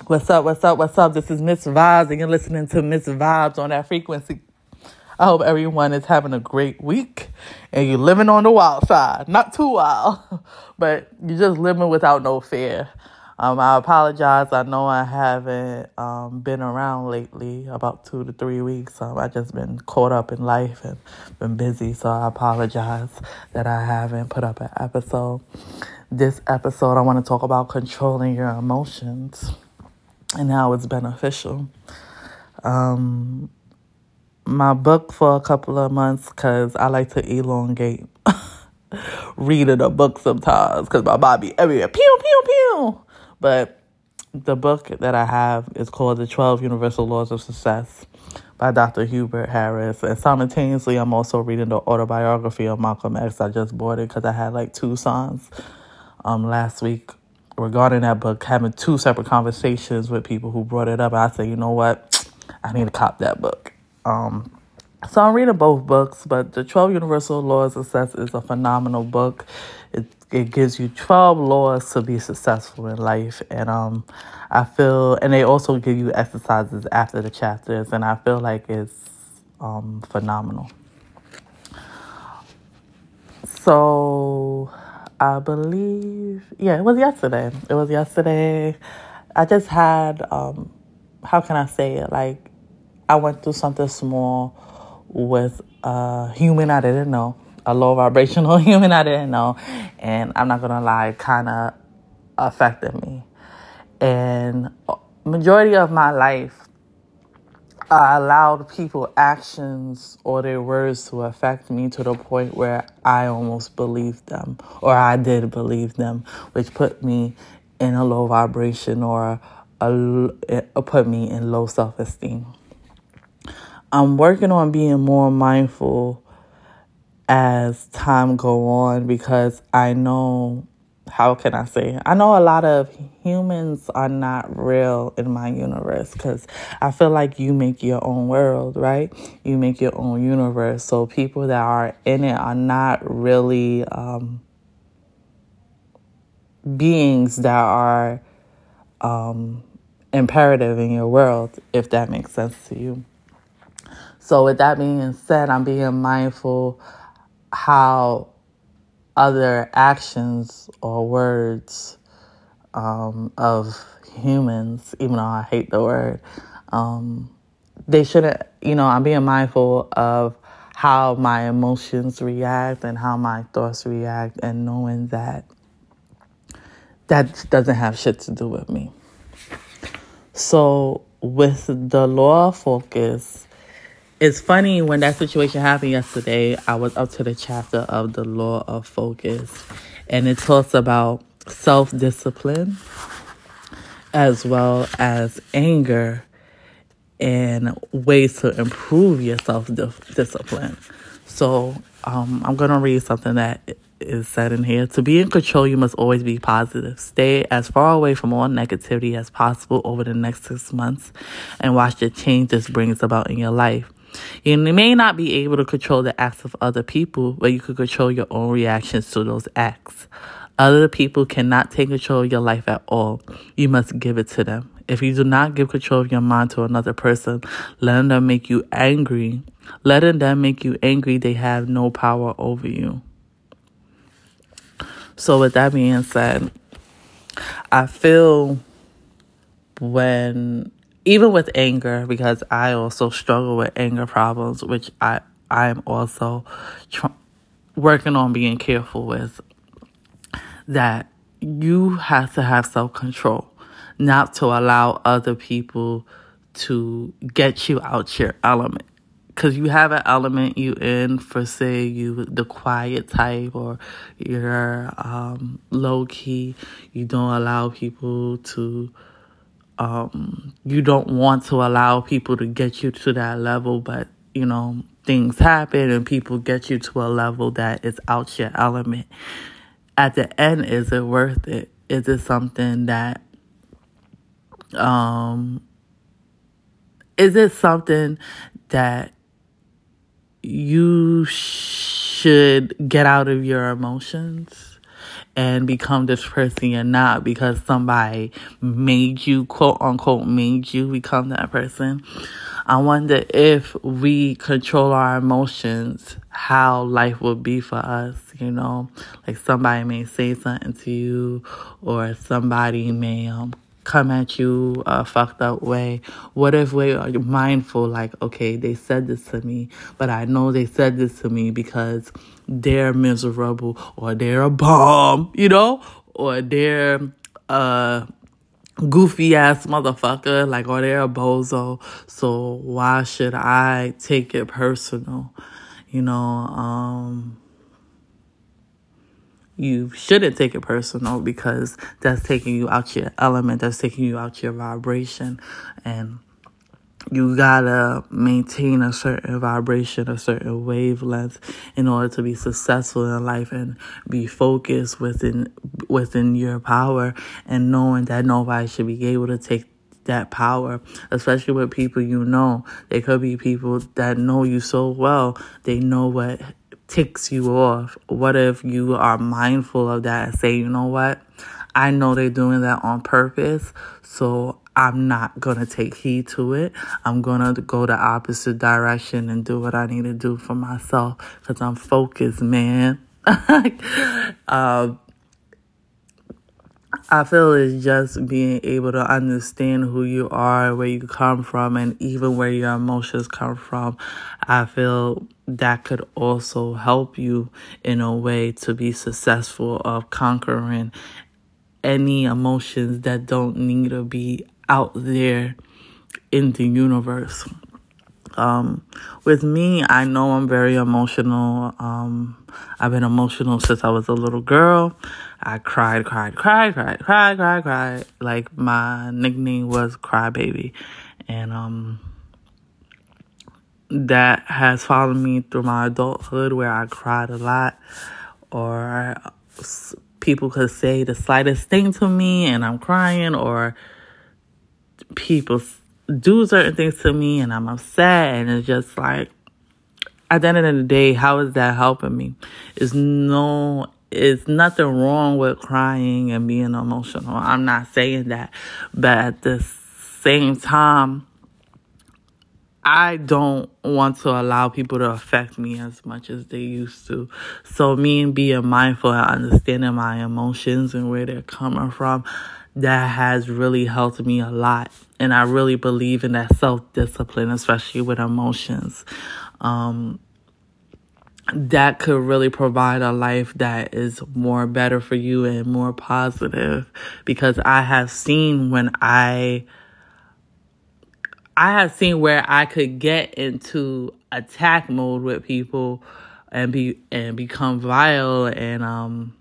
What's up? What's up? What's up? This is Miss Vibes, and you're listening to Miss Vibes on that frequency. I hope everyone is having a great week and you're living on the wild side. Not too wild, but you're just living without no fear. I apologize. I know I haven't been around lately, about 2 to 3 weeks. I just been caught up in life and been busy, so I apologize that I haven't put up an episode. This episode, I want to talk about controlling your emotions and how it's beneficial. My book for a couple of months, because I like to elongate reading a book sometimes, because my body everywhere, pew, pew, pew. But the book that I have is called The 12 Universal Laws of Success by Dr. Hubert Harris. And simultaneously, I'm also reading the autobiography of Malcolm X. I just bought it because I had like 2 songs last week regarding that book, having 2 separate conversations with people who brought it up. And I said, you know what? I need to cop that book. So I'm reading both books, but the 12 Universal Laws of Success is a phenomenal book. It gives you 12 laws to be successful in life. And I feel, and they also give you exercises after the chapters, and I feel like it's phenomenal. So I believe, it was yesterday. I just had, how can I say it? Like, I went through something small with a human I didn't know, a low vibrational human I didn't know. And I'm not going to lie, it kind of affected me. And majority of my life, I allowed people's actions or their words to affect me to the point where I almost believed them, or I did believe them, which put me in a low vibration or put me in low self-esteem. I'm working on being more mindful as time go on, because I know, how can I say it? I know a lot of humans are not real in my universe, because I feel like you make your own world, right? You make your own universe. So people that are in it are not really beings that are imperative in your world, if that makes sense to you. So with that being said, I'm being mindful how other actions or words of humans, even though I hate the word, they shouldn't, I'm being mindful of how my emotions react and how my thoughts react, and knowing that doesn't have shit to do with me. So with the law of focus, it's funny, when that situation happened yesterday, I was up to the chapter of the law of focus, and it talks about self-discipline as well as anger and ways to improve your self-discipline. So I'm going to read something that is said in here. To be in control, you must always be positive. Stay as far away from all negativity as possible over the next 6 months and watch the change this brings about in your life. You may not be able to control the acts of other people, but you can control your own reactions to those acts. Other people cannot take control of your life at all. You must give it to them. If you do not give control of your mind to another person, letting them make you angry, they have no power over you. So with that being said, I feel even with anger, because I also struggle with anger problems, which I'm also working on being careful with, that you have to have self-control, not to allow other people to get you out your element. Because you have an element you in, for say you the quiet type, or you're low-key, you don't allow people to you don't want to allow people to get you to that level, but, things happen and people get you to a level that is out your element. At the end, is it worth it? Is it something that, you should get out of your emotions? and become this person you're not because somebody made you, quote unquote, made you become that person. I wonder if we control our emotions, how life would be for us, like somebody may say something to you, or somebody may come at you a fucked up way. What if we are mindful, like, okay, they said this to me, but I know they said this to me because they're miserable, or they're a bum, or they're goofy ass motherfucker, like, or they're a bozo. So why should I take it personal? You shouldn't take it personal, because that's taking you out your element, that's taking you out your vibration, and you gotta maintain a certain vibration, a certain wavelength in order to be successful in life and be focused within your power, and knowing that nobody should be able to take that power, especially with people They could be people that know you so well, they know what ticks you off. What if you are mindful of that and say, you know what? I know they're doing that on purpose, so I'm not going to take heed to it. I'm going to go the opposite direction and do what I need to do for myself, because I'm focused, man. I feel it's just being able to understand who you are, where you come from, and even where your emotions come from. I feel that could also help you in a way to be successful of conquering any emotions that don't need to be out there in the universe. With me, I know I'm very emotional. I've been emotional since I was a little girl. I cried. Like, my nickname was Crybaby. And that has followed me through my adulthood, where I cried a lot. Or people could say the slightest thing to me and I'm crying, or people do certain things to me and I'm upset, and it's just like, at the end of the day, how is that helping me? It's nothing wrong with crying and being emotional. I'm not saying that. But at the same time, I don't want to allow people to affect me as much as they used to. So me being mindful and understanding my emotions and where they're coming from, that has really helped me a lot. And I really believe in that self-discipline, especially with emotions. That could really provide a life that is more better for you and more positive. Because I have seen where I could get into attack mode with people and become vile and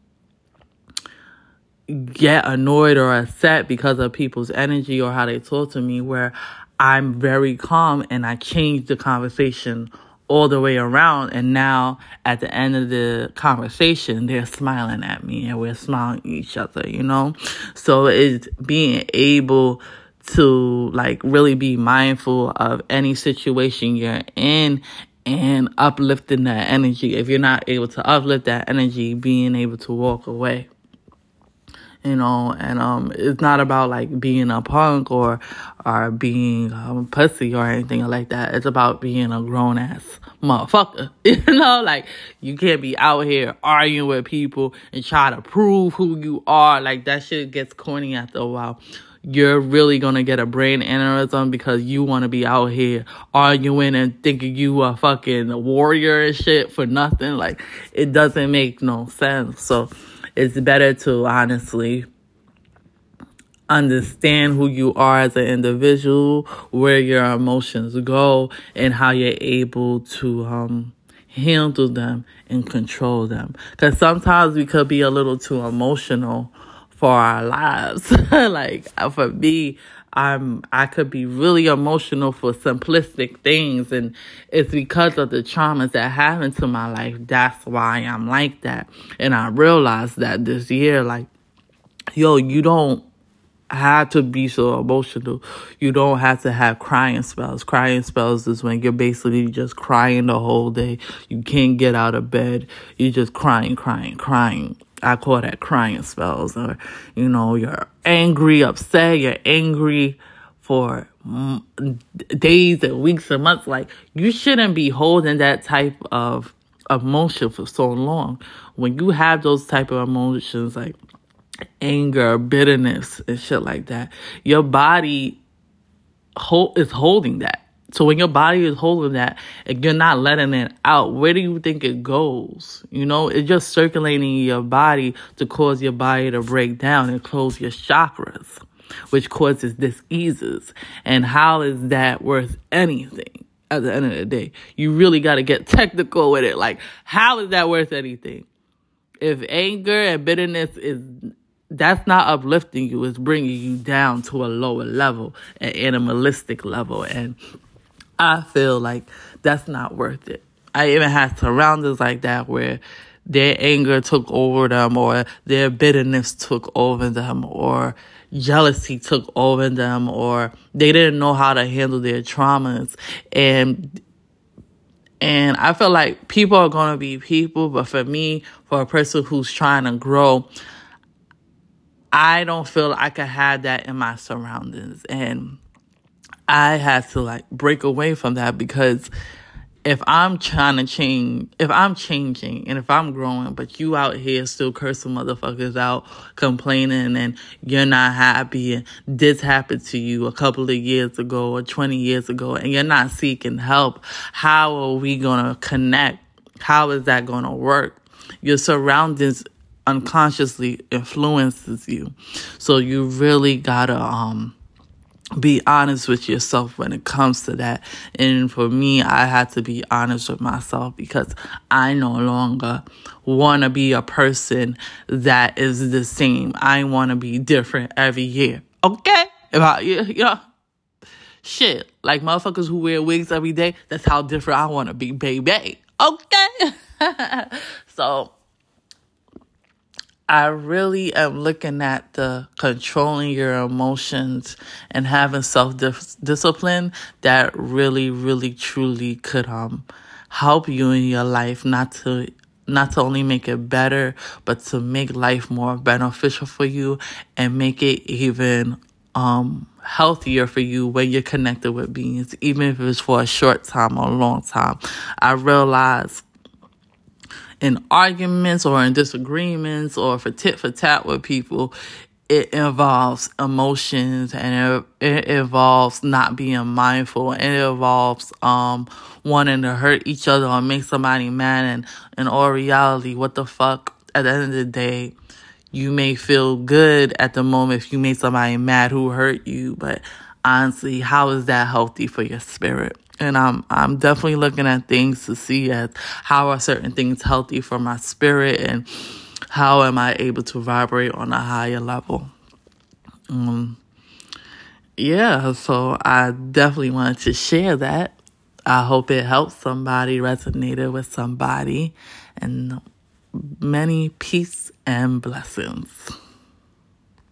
get annoyed or upset because of people's energy or how they talk to me, where I'm very calm and I change the conversation all the way around. And now at the end of the conversation, they're smiling at me and we're smiling at each other, So it's being able to really be mindful of any situation you're in and uplifting that energy. If you're not able to uplift that energy, being able to walk away. And it's not about being a punk or being pussy or anything like that. It's about being a grown ass motherfucker. You can't be out here arguing with people and try to prove who you are. That shit gets corny after a while. You're really gonna get a brain aneurysm because you want to be out here arguing and thinking you a fucking warrior and shit for nothing. It doesn't make no sense. So it's better to honestly understand who you are as an individual, where your emotions go, and how you're able to handle them and control them. Because sometimes we could be a little too emotional for our lives. For me, I could be really emotional for simplistic things, and it's because of the traumas that happened to my life. That's why I'm like that. And I realized that this year, you don't have to be so emotional. You don't have to have crying spells. Crying spells is when you're basically just crying the whole day. You can't get out of bed. You're just crying. I call that crying spells. Or, you're angry, upset, you're angry for days and weeks and months. Like, you shouldn't be holding that type of emotion for so long. When you have those type of emotions, like anger, bitterness, and shit like that, your body is holding that. So when your body is holding that and you're not letting it out, where do you think it goes? It's just circulating in your body to cause your body to break down and close your chakras, which causes diseases. And how is that worth anything at the end of the day? You really got to get technical with it. Like, how is that worth anything? If anger and bitterness that's not uplifting you, it's bringing you down to a lower level, an animalistic level. And I feel like that's not worth it. I even had surroundings like that where their anger took over them, or their bitterness took over them, or jealousy took over them, or they didn't know how to handle their traumas. And I feel like people are going to be people, but for me, for a person who's trying to grow, I don't feel I could have that in my surroundings. And I had to break away from that, because if I'm trying to change, if I'm changing and if I'm growing, but you out here still cursing motherfuckers out, complaining, and you're not happy, and this happened to you a couple of years ago or 20 years ago, and you're not seeking help, how are we going to connect? How is that going to work? Your surroundings unconsciously influences you. So you really gotta be honest with yourself when it comes to that. And for me, I had to be honest with myself, because I no longer want to be a person that is the same. I want to be different every year. Okay? Shit, like motherfuckers who wear wigs every day, that's how different I want to be, baby. Okay? So I really am looking at the controlling your emotions and having self-discipline that really, really, truly could help you in your life, not to only make it better, but to make life more beneficial for you and make it even healthier for you when you're connected with beings, even if it's for a short time or a long time. I realize in arguments or in disagreements or for tit for tat with people, it involves emotions, and it involves not being mindful, and it involves wanting to hurt each other or make somebody mad. And in all reality, what the fuck? At the end of the day, you may feel good at the moment if you made somebody mad who hurt you, but honestly, how is that healthy for your spirit? And I'm definitely looking at things to see as how are certain things healthy for my spirit, and how am I able to vibrate on a higher level. So I definitely wanted to share that. I hope it helped somebody, resonated with somebody, and many peace and blessings.